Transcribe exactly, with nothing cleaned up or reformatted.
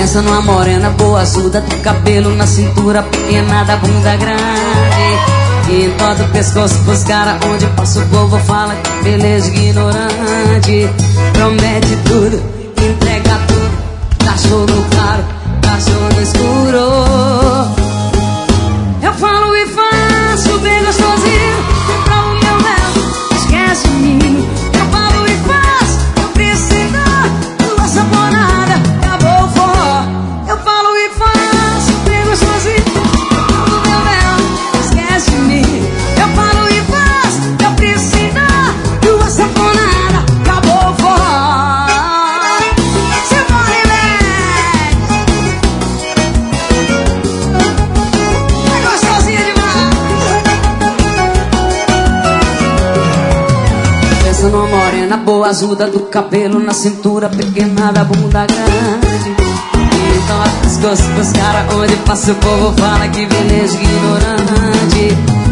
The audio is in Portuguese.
Pensa numa morena boa, ajuda do cabelo na cintura, pequena da bunda grande. E em todo o pescoço pros caras, onde passa o povo fala que beleza ignorante. Promete tudo, entrega tudo, cachorro no claro, cachorro no escuro. Eu falo e faço bem gostosinho, pra o meu mel, esquece o ninho. Eu falo e faço, eu preciso tua saponada, acabou o forró. Eu falo e faço bem gostosinho, pra o meu mel, esquece o ninho. Eu falo e faço, eu preciso tua saponada, acabou o forró. Você morre bem, é gostosinha demais. Pensa numa morena boa, ajuda do cabelo na cintura, pequena da bunda grande. Então as pescoços pros caras, onde passa o povo fala que beleza ignorante.